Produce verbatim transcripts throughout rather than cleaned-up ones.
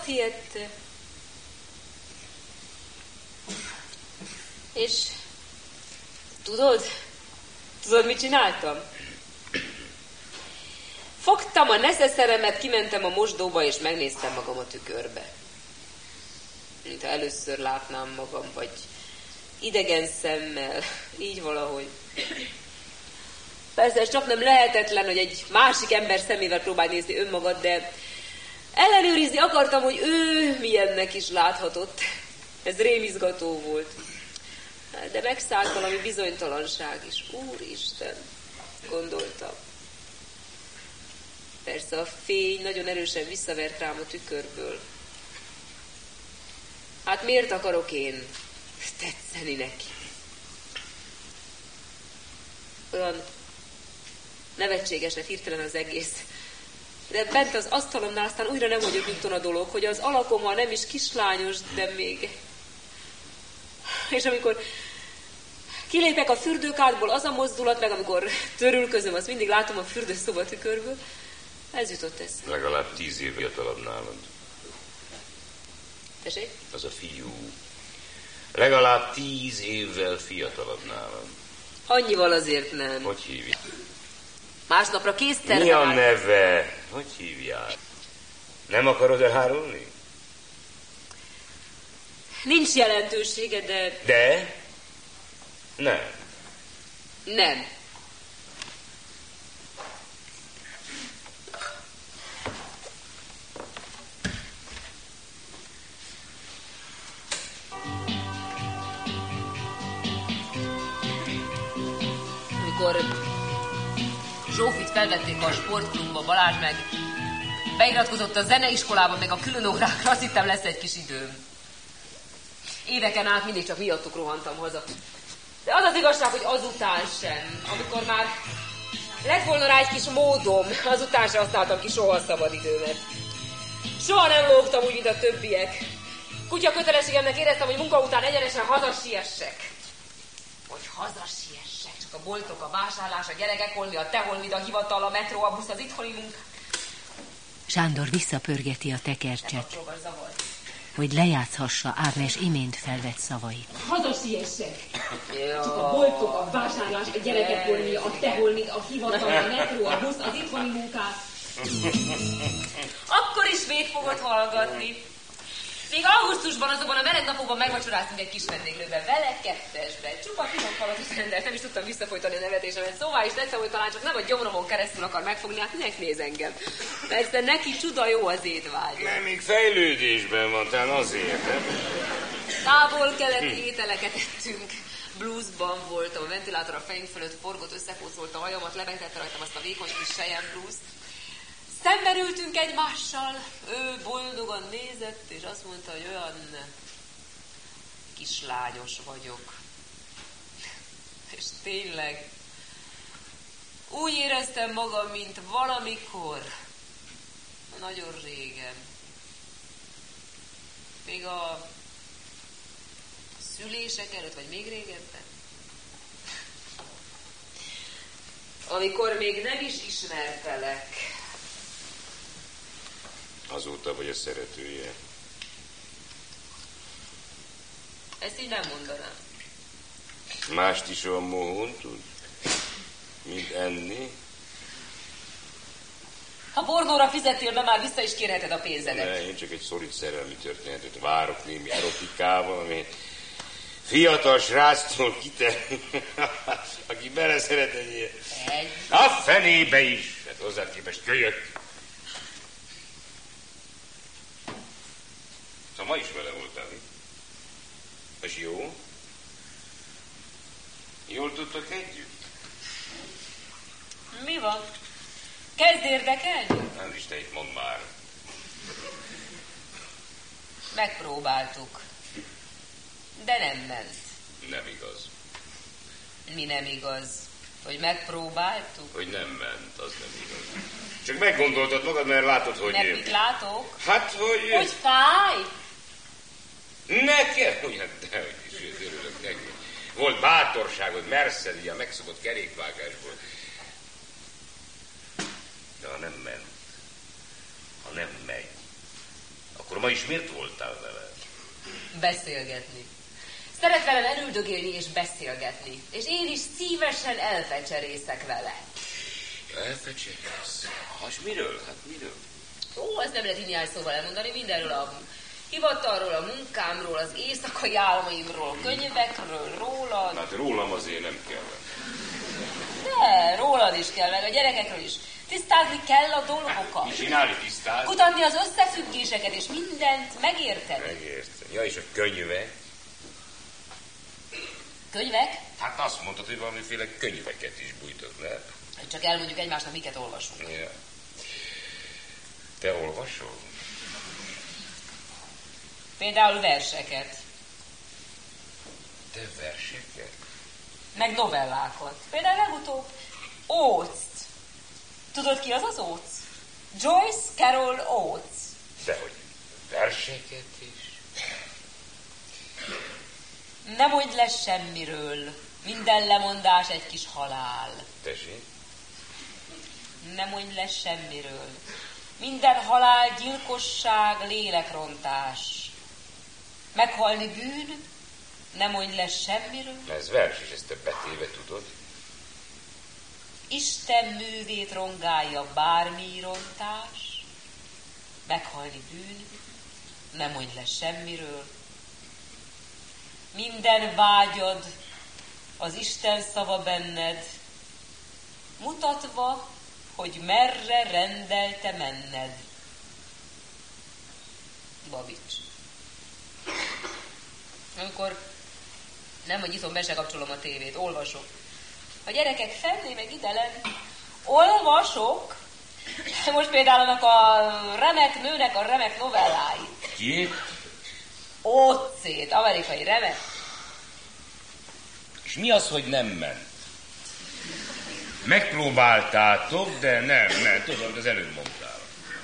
azt hihette. És tudod, tudod, mit csináltam? Fogtam a neszeszeremet, kimentem a mosdóba, és megnéztem magam a tükörbe. Mintha először látnám magam, vagy idegen szemmel, így valahogy. Persze, ez csak nem lehetetlen, hogy egy másik ember szemével próbálj nézni önmagad, de ellenőrizni akartam, hogy ő milyennek is láthatott. Ez rémizgató volt. De megszállt valami bizonytalanság is. Úristen, gondoltam. Persze a fény nagyon erősen visszavert rám a tükörből. Hát miért akarok én tetszeni neki? Olyan nevetséges lett hirtelen az egész. De bent az asztalomnál aztán újra nem vagyok nyugton a dolog, hogy az alakom, ha nem is kislányos, de még... És amikor kilépek a fürdőkádból, az a mozdulat, meg amikor törülközöm, azt mindig látom a fürdőszoba tükörből, ez jutott eszembe. Legalább tíz év fiatalabb nálad. Tessék? Az a fiú. Legalább tíz évvel fiatalabb nálad. Annyival azért nem. Hogy hívják? Másnapra készterve. Mi a neve? Hogy hívják? Nem akarod elárulni? Nincs jelentősége, de... De? Nem. Nem. Amikor Zsófit felvették a sportklubba, Balázs meg beiratkozott a zeneiskolába, meg a külön órákra, azt hittem lesz egy kis időm. Éveken át mindig csak miattuk rohantam haza. De az az igazság, hogy azután sem. Amikor már lett volna rá egy kis módom, azután sem használtam ki soha szabadidőmet. Soha nem lógtam úgy, mint a többiek. Kutya kötelességemnek éreztem, hogy munka után egyenesen hazasiessek. Hogy hazasiessek. Csak a boltok, a vásárlás, a gyerekek holmi, a te holmid, a hivatal, a metró, a busz, az itthoni munka. Sándor visszapörgeti a tekercset, hogy lejátszhassa Ágnes imént felvett szavait. Hazasiessek! Csak a boltok, a vásárlás, a gyerekek holmi, a te holmid, a hivatal, a metró, a busz, az itthoni munkát. Akkor is még fogod hallgatni. Még augusztusban azokban a meleg napokban megvacsoráztunk egy kis vendéglőben, vele kettesben. Csupa finom falat rendelt, nem is tudtam visszafolytani a nevetésemet. Szóval is tetszem, hogy talán csak nem a gyomromon keresztül akar megfogni, hát minek néz engem. Persze neki csuda jó az étvágy. Nem, még fejlődésben van, talán azért, nem? Távol-keleti ételeket ettünk. Bluesban voltam, a ventilátor a fejünk fölött forgott, összekócolta a hajamat, lebegtette rajtam azt a vékony kis sejem blues. Szemben ültünk egymással, ő boldogan nézett, és azt mondta, hogy olyan kislányos vagyok. És tényleg, úgy éreztem magam, mint valamikor, nagyon régen. Még a szülések előtt, vagy még régebben. Amikor még nem is ismertelek. Azóta vagy a szeretője. Ezt így nem mondanám. Mást is olyan mohón tud? Mint enni? Ha pornóra fizettél, de már vissza is kérheted a pénzedet. Ne, én csak egy szorít szerelmi történetet várok némi erotikával, ami fiatal sráctól kiterül, aki beleszeret egy ilyen. Egy. A fenébe is! Hát hozzád képest kölyök. Szóval ma is vele voltál, mi? És jó? Jól tudtok együtt? Mi van? Kezd érdekelni? Nem is te itt mondd már. Megpróbáltuk. De nem ment. Nem igaz. Mi nem igaz? Hogy megpróbáltuk? Hogy nem ment, az nem igaz. Csak meggondoltad magad, mert látod, hogy... Nem mit látok? Hát, hogy... Hogy fáj? Nekem? Ugyan, dehogy is, örülök neki. Volt bátorságod, merszed, ilyen megszokott kerékvágásból. De ha nem ment, ha nem megy, Akkor ma is miért voltál vele? Beszélgetni. Szeret velem elüldögélni és beszélgetni. És én is szívesen elfecserészek vele. Elfecserész? Hát miről? Hát miről? Ó, ezt nem lehet így néhány szóval elmondani. Mindenről a hivatalról, a munkámról, az éjszakai álmaimról, könyvekről, rólad. Hát rólam azért nem kell. De, rólad is kell, meg a gyerekekről is. Tisztázni kell a dolgokat. Mi csinálni tisztázni? Kutatni az összefüggéseket, és mindent megérteni. Megérteni. Ja, és a könyvek? Könyvek? Hát azt mondtad, hogy valamiféle könyveket is bújtod le. Csak elmondjuk egymásnak, miket olvasunk. Ja. Te olvasol? Például verseket. Te verseket? Meg novellákat. Például legutóbb Oates-t. Tudod, ki az az Oates? Joyce Carol Oates. Dehogy verseket is? Ne mondj le semmiről. Minden lemondás egy kis halál. Tessék? Ne mondj le semmiről. Minden halál gyilkosság, lélekrontás. Meghalni bűn, ne mondj le semmiről. Ez vers, és ezt te betéve tudod? Isten művét rongálja bármi rontás. Meghalni bűn, ne mondj le semmiről. Minden vágyad, az Isten szava benned, mutatva, hogy merre rendelte menned. Babics. Amikor nem, hogy nyitom be, se kapcsolom a tévét, olvasok. A gyerekek fenné meg idelen, olvasok. Most például annak a remek nőnek a remek novelláit. Ki? Oates-ét, amerikai remek. És mi az, hogy nem ment? Megpróbáltátok, de nem, nem, tudod, az előbb mondtál.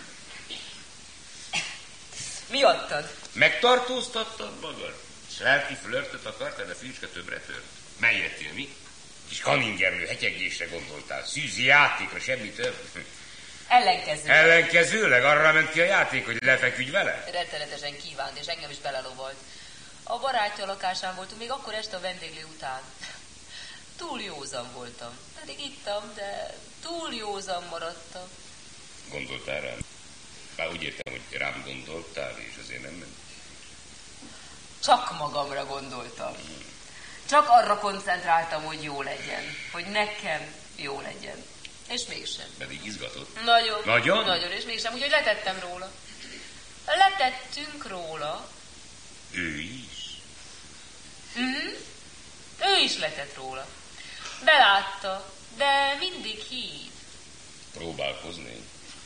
Mi adtad? Megtartóztattad magad? És lelki flörtöt akartál, de fűcske többre tört. Melyettél, mi? Kis kaningerlő hetyegésre gondoltál, szűzi játékra, semmi több. Ellenkezőleg. Ellenkezőleg arra ment ki a játék, hogy lefeküdj vele? Rettenetesen kívánt, és engem is belelovolt. A barátja lakásán voltunk, még akkor este a vendéglő után. Túl józan voltam. Pedig ittam, de túl józan maradtam. Gondoltál rám? Már úgy értem, hogy rám gondoltál, és azért nem ment. Csak magamra gondoltam. Csak arra koncentráltam, hogy jó legyen. Hogy nekem jó legyen. És mégsem. Pedig izgatott. Nagyon. Nagyon? Nagyon, és mégsem. Úgyhogy letettem róla. Letettünk róla. Ő is? Mhm. Ő is letett róla. Belátta, de mindig hív. Próbálkozni.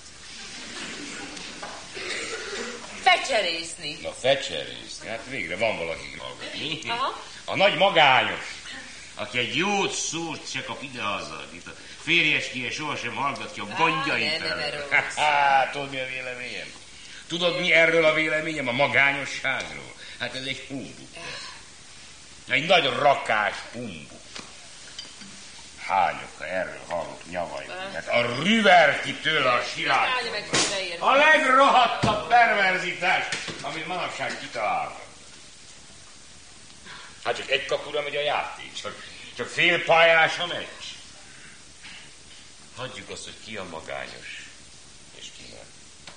Fecserészni. Na, fecserészni. Hát végre van valaki hallgatni. Aha. A nagy magányos, aki egy jót szót se kap idehaza. Itt a férjeskie sohasem hallgatja a gondjait. nem, nem erről. Hát, tudod mi a véleményem? Tudod mi erről a véleményem? A magányosságról? Hát ez egy humbuk. Egy nagy rakás humbuk. Hányok, ha erről hallok nyavajt. Hát a Rüvertitől a sirály. A legrohadtabb perverzitás, amit manapság kitalálnak. Hát csak egy kapura megy a játék, csak, csak fél pályás a meccs. Hagyjuk azt, hogy ki a magányos, és ki nem.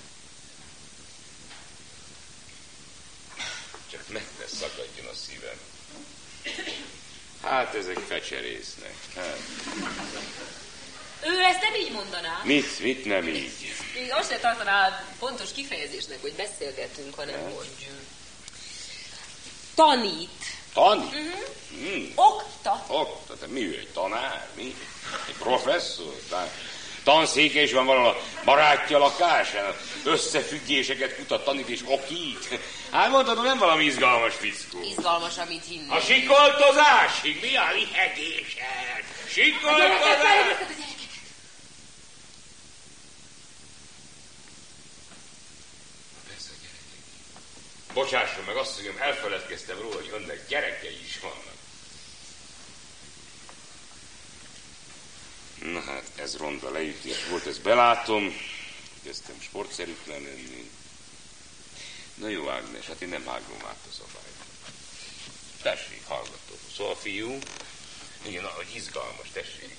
Csak meg ne szakadjon a szívem. Hát ezek fecserésznek. Hát. Ő ezt nem így mondaná. Mit, mit nem így? Még azt se tartaná pontos kifejezésnek, hogy beszélgetünk, hanem hát. hogy tanít. Tanít? Uh-huh. Hmm. Oktat. Oktat? Mi ő? Egy tanár? Mi? Egy professzor? Tanszéke is van valahol a barátja lakásán, összefüggéseket kutat, tanít és okít. Hát mondhatom, nem valami izgalmas fickó. Izgalmas, amit hinni. A sikoltozásig mi a lihegésed? Sikoltozás! Bocsásson meg, azt mondjam, elfeledkeztem róla, hogy önnek gyerekei is vannak. Na hát, ez ronda leütés volt, ezt belátom. Kezdtem sportszerűtlen lenni. Na jó, Ágnes, hát én nem hágom át a szabályt. Tessék, hallgatok. Szóval fiú, igen, ahogy izgalmas, tessék.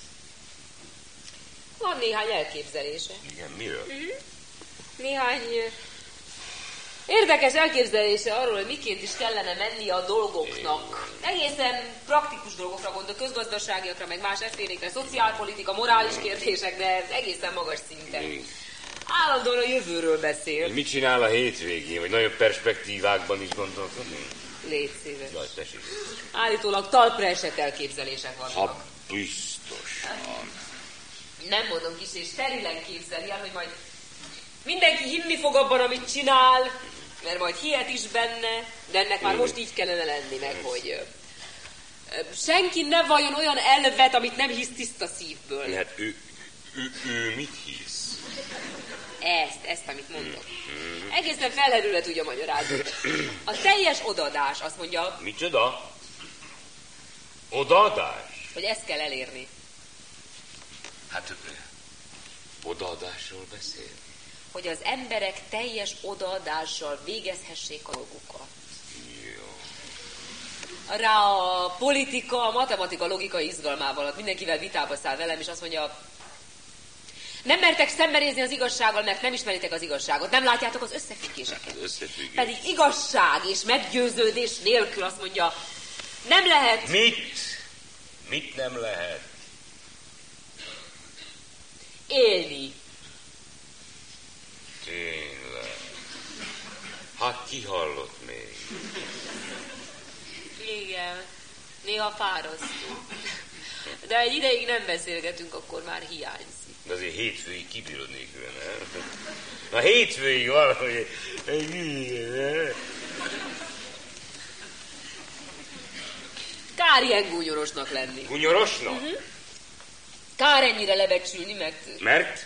Van néhány elképzelése. Igen, miről? Uh-huh. Néhány érdekes elképzelése arról, hogy miként is kellene menni a dolgoknak. Egészen praktikus dolgokra gondol, közgazdaságiakra, meg más eszélékre, szociálpolitika, morális kérdések, de ez egészen magas szinten. Igen. Állandóan a jövőről beszél. Mit csinál a hétvégén, vagy nagyobb perspektívákban is gondolkodni? Légy szíves. Jaj, tessék. Állítólag talpra esett elképzelések vannak. Ha biztosan. Nem mondom kis, és sterilen képzeli el, hogy majd mindenki hinni fog abban, amit csinál, mert majd hihet is benne, de ennek már most így kellene lenni meg, hogy senki ne valljon olyan elvet, amit nem hisz tiszta szívből. Hát ő, ő, ő mit hisz? Ezt, ezt, amit mondok. Egészen felherülve tudja magyarázni. A teljes odaadás, azt mondja... Micsoda? Odaadás? Hogy ezt kell elérni. Hát odaadásról beszél? Hogy az emberek teljes odaadással végezhessék a dolgukat. Jó. Rá a politika, a matematika logikai izgalmával, mindenkivel vitába száll velem, és azt mondja... Nem mertek szembenézni az igazsággal, mert nem ismeritek az igazságot. Nem látjátok az összefüggéseket. Az összefüggés. Pedig igazság és meggyőződés nélkül azt mondja, nem lehet... Mit? Mit nem lehet? Élni. Tényleg. Hát ki hallott még? Igen. Néha fárasztó. De egy ideig nem beszélgetünk, akkor már hiányzik. De azért hétfőig kibírod nélkül, nem? A hétfőig valahogy... Kár ilyen gúnyorosnak lenni. Gúnyorosnak? Uh-huh. Kár ennyire lebecsülni, mert... Mert?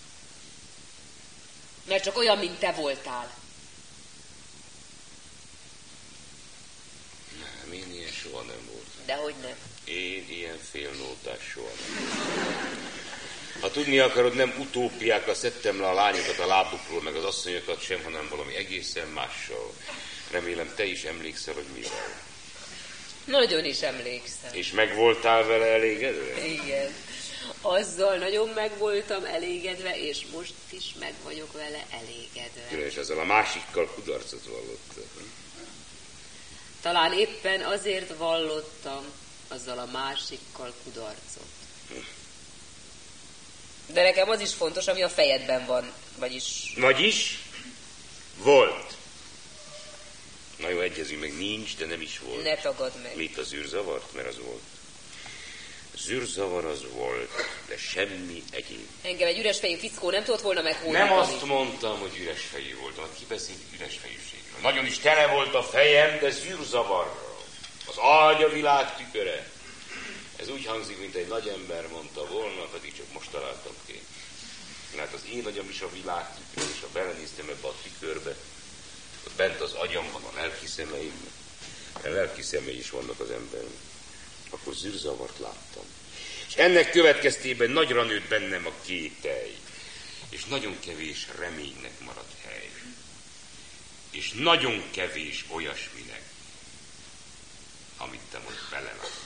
Mert csak olyan, mint te voltál. Nem, én ilyen soha nem voltam. Dehogy nem. Én ilyen félnótás soha nem. Ha tudni akarod, nem utópiákra szedtem le a lányokat a lábukról, meg az asszonyokat sem, hanem valami egészen mással. Remélem, te is emlékszel, hogy mivel. Nagyon is emlékszem. És meg voltál vele elégedve? Igen. Azzal nagyon meg voltam elégedve, és most is meg vagyok vele elégedve. És ezzel a másikkal kudarcot vallottad. Talán éppen azért vallottam azzal a másikkal kudarcot. De nekem az is fontos, ami a fejedben van, vagyis... Vagyis? Volt. Na jó, egyezünk meg, nincs, de nem is volt. Ne tagadd meg. Mit, az űrzavart? Mert az volt. Az űrzavar az volt, de semmi egyéb. Engem egy üres fejű fickó nem tudott volna meghódítani. Nem azt mondtam, hogy üres fejű voltam, hát ki beszélt üres fejűségről. Nagyon is tele volt a fejem, de zűrzavarral. Az ágya világ tüköre. Ez úgy hangzik, mint egy nagy ember mondta volna, pedig csak most találtam ki. Hát az én agyam is a világ tükör, és ha belenéztem ebbe a tükörbe, ott bent az agyamban a lelki szemeim, a lelki szemei is vannak az embernek, akkor zűrzavart láttam. És ennek következtében nagyra nőtt bennem a kételj, és nagyon kevés reménynek maradt hely. És nagyon kevés olyasminek, amit te most belelátsz.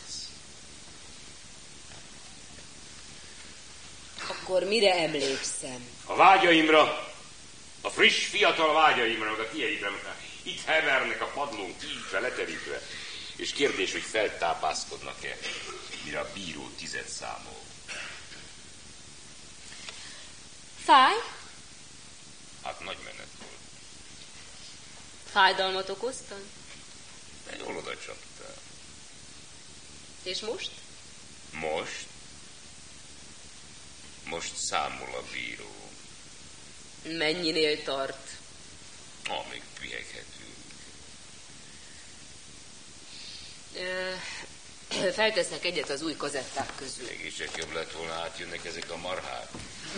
Akkor mire emlékszem? A vágyaimra, a friss, fiatal vágyaimra, meg a tieidre, itt hevernek a padlón kiítve, leterítve, és kérdés, hogy feltápászkodnak-e, mire a bíró tized számol. Fáj? Hát nagy menet volt. Fájdalmat okoztam? De jól oda csaptál. És most? Most? Most számol a bíró. Mennyinél tart? Amíg piheghetünk. Feltesznek egyet az új kazetták közül. Mégis csak jobb lett volna, átjönnek ezek a marhák.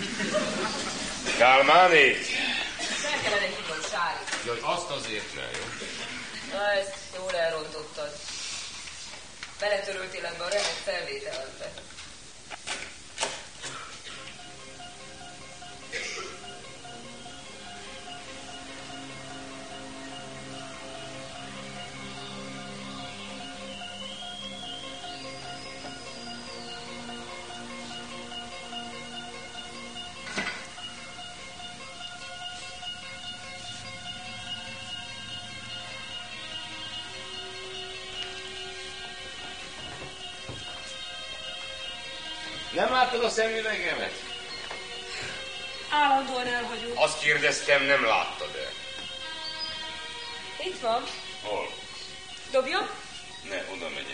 Kálmánék! Fel kellene hívnom Sárit. Jaj, azt azért ne, jó? Na, ezt jól elrontottad. Beletöröltél ebbe a remek felvételbe. Nem láttad a szemüvegemet? Állandóan elhagyom. Azt kérdeztem, nem láttad-e? Itt van. Hol? Dobjam? Ne, oda megyek.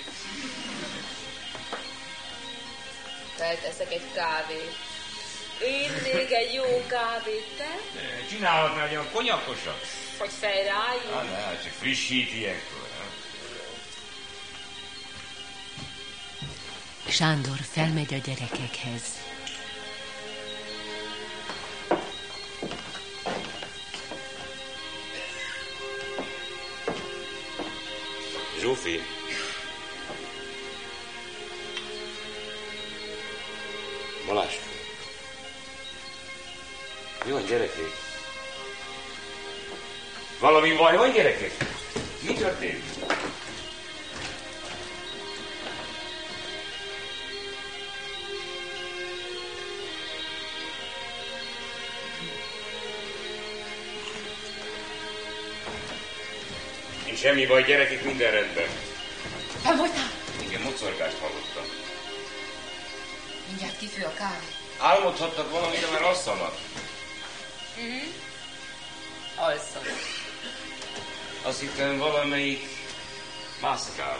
Felteszek egy kávét. Én egy jó kávét, te? Csinálhatnál olyan konyakosat? Hogy fejre álljunk? Ah, ne, csak frissít ilyenkor. Nem? Sándor felmegy a gyerekekhez. Zsófi. Balázs. Mi van, gyerekek? Valami baj van, gyerekek? Mi történt? Nincs semmi baj, gyerekek, minden rendben. Nem voltál? Igen, mocorgást hallottam. Mindjárt kifő a kávé. Álmodhattak valamit, de már alszanak. Mhm. Alszom. Azt hittem, valamelyik mászkál.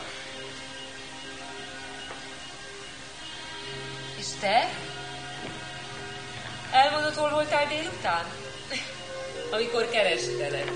És te? Elmondod, hol voltál délután? Amikor kerestelek.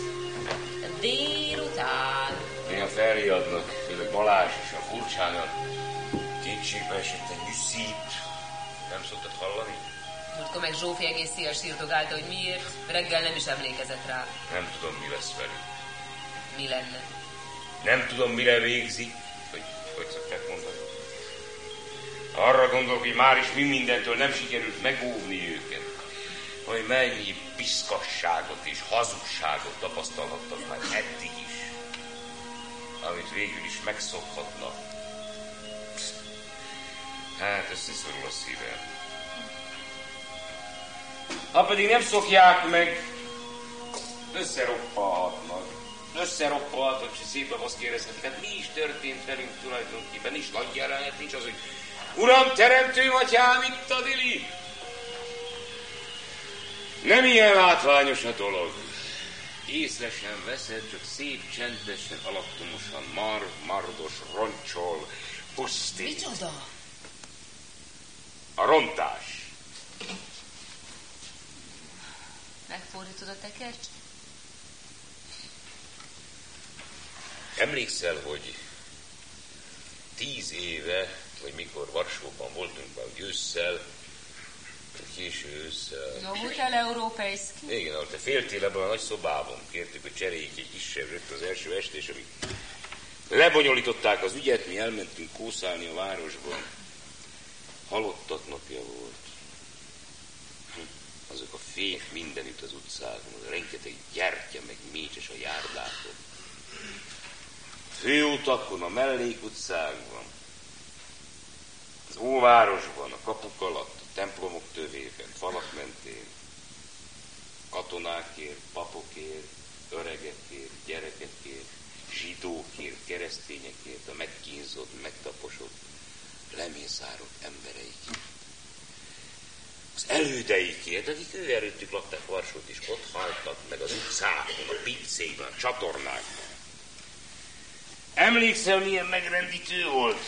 Délután. Néha felriadnak, főleg Balázs és a furcsának. Kétségbe esetten nyűszít. Nem szoktad hallani? Múltkor meg Zsófi egész szél sírdogálta, hogy miért. Reggel nem is emlékezett rá. Nem tudom, mi lesz velük. Mi lenne? Nem tudom, mire végzik, hogy hogy szokták mondani. Arra gondolok, hogy már is mi mindentől nem sikerült megóvni őket. Hogy mennyi piszkasságot és hazugságot tapasztalhattak már eddig is. Amit végül is megszokhatnak. Hát összeszorul a szívem. Ha pedig nem szokják meg, összeroppalhatnak. Összeroppalhatnak, és szépen azt kérdezhetik, hát mi is történt velünk tulajdonképpen, nincs nagy jelenet, nincs az, hogy Uram, teremtő atyám, itt a dili! Nem ilyen látványos a dolog. Észre sem veszed, csak szép, csendesen, alattomosan mar, mardos, roncsol, pusztít. Micsoda? A rontás. Megfordítod a tekercs? Emlékszel, hogy tíz éve, vagy mikor Varsóban voltunk valahogy ősszel, késő ősszel. No, Hotel Europejski? Igen, ahol te féltél ebben a nagy szobában. Kértük, hogy cseréljük egy kisebb rögt az első este, és amíg lebonyolították az ügyet, mi elmentünk kószálni a városban. Halottak napja volt. Azok a fék mindenütt az utcákon, az rengeteg gyertya, meg mécses a járdákon. Főutakon, a mellékutcákban, az óvárosban, a kapuk alatt, a templomok tövében, falak mentén, katonákért, papokért, öregekért, gyerekekért, zsidókért, keresztényekért, a megkínzott, megtaposott, lemészárott embereikért. Az elődeikért, akik ő előttük lakták Varsót is, ott haltak meg az utcákon, a pincékben, a csatornákban. Emlékszel, milyen megrendítő volt?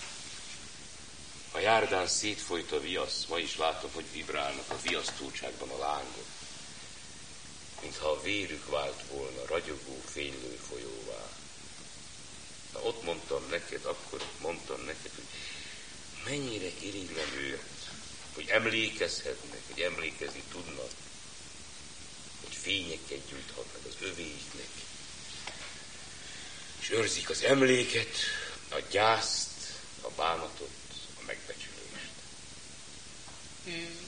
A járdán szétfolyt a viasz, ma is látom, hogy vibrálnak a viasztultságban a lángok. Mintha a vérük vált volna ragyogó, fénylő folyóvá. Na, ott mondtam neked, akkor mondtam neked, hogy mennyire irigylem őt, hogy emlékezhetnek, hogy emlékezni tudnak, hogy fényeket gyújthatnak az övéiknek, és őrzik az emléket, a gyászt, a bánatot, a megbecsülést. Hmm.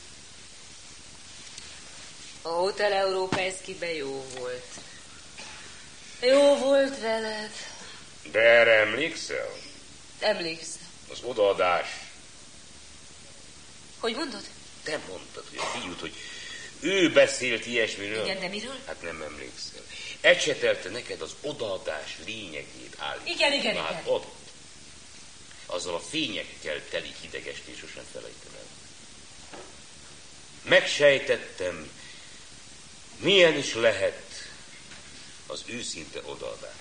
A Hotel Europejskiben jó volt. Jó volt veled. De erre emlékszel? Emlékszem. Az odaadás. Hogy mondod? Te mondtad, hogy a fiút, hogy ő beszélt ilyesmiről. Igen, de miről? Hát nem emlékszel. Ecsetelte neked az odaadás lényegét állítani. Igen, igen, hát igen. Ott. azzal a fényekkel teli hidegestét sosem felejtem el. Megsejtettem, milyen is lehet az őszinte odaadás.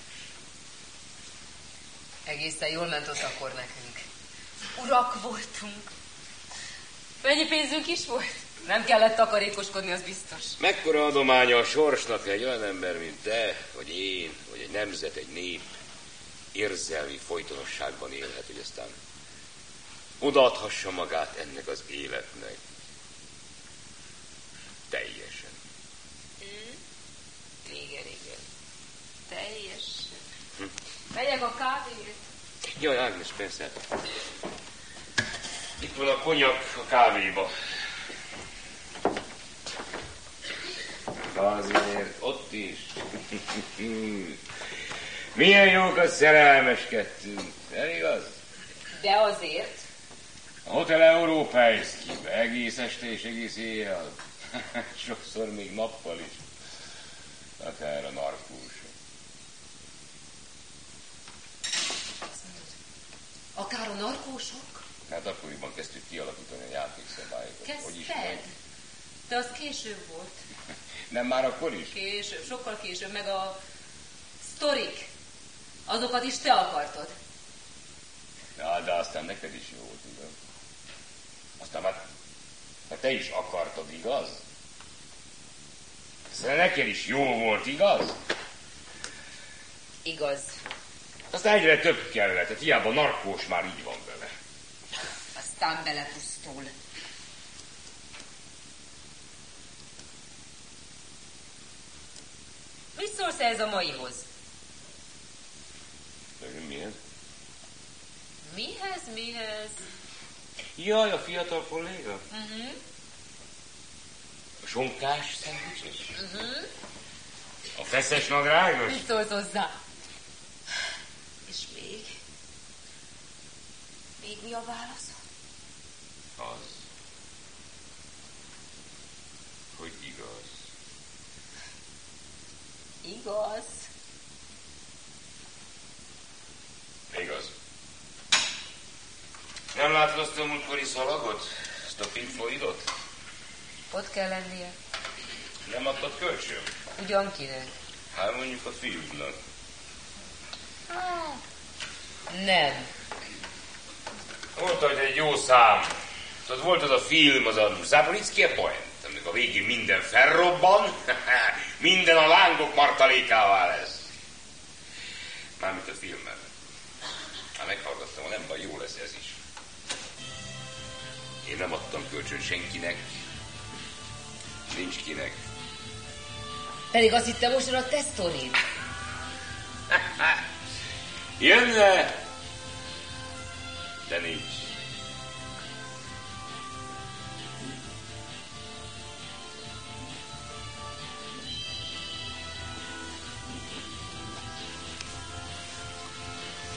Egészen jól ment ott akkor nekünk. Urak voltunk. Mennyi pénzünk is volt? Nem kellett takarékoskodni, az biztos. Mekkora adománya a sorsnak egy olyan ember, mint te, vagy én, vagy egy nemzet, egy nép érzelmi folytonosságban élhet, hogy aztán odaadhassa magát ennek az életnek. Teljesen. Mm. Igen, igen. Teljesen. Hm. Megyek a kávéért. Jaj, Ágnes, persze. Itt van a konyak a kávéba. Azért ott is. Milyen jók a szerelmeskedtünk, nem igaz? De azért. A Hotel Európaiszkibe egész este és egész éjjel. Sokszor még nappal is. Akár a narkósok. Akár a narkósok? Hát akkoriban kezdtük kialakítani a játékszabályokat. Kezdted? De az később volt. Nem már akkor is? Később, sokkal később, meg a sztorik. Azokat is te akartad. Ja, de aztán neked is jó volt, igaz? Aztán már hát te is akartad, igaz? Aztán neked is jó volt, igaz? Igaz. Aztán egyre több kellett, hát hiába narkós már így van vele. Aztán belepusztul. Mit szólsz ez a maihoz? Mihez? Mihez, mihez? Jaj, a fiatal kolléga? Uh-huh. A sonkás szendvicses? Uh-huh. A feszes nadrágos? Mit szólsz hozzá? És még? Még mi a válasz? Az, hogy igaz. Igaz? Igaz. Nem látod azt a múltkori szalagot? Azt a Pink Floydot? Ott kell lennie. Nem adtad kölcsön? Ugyan kinek? Hát mondjuk a fiúdnak. Ah, nem. Volt, hogy egy jó szám. Tudod, volt az a film, az a Zabriskie Point, amikor a végén minden felrobban, minden a lángok martalékává lesz. Mármint a filmben. Hát meghallgattam, nem baj, jó lesz ez is. Én nem adtam kölcsön senkinek. Nincs kinek. Pedig azt hittem most a te sztorid. Jönne, de nincs.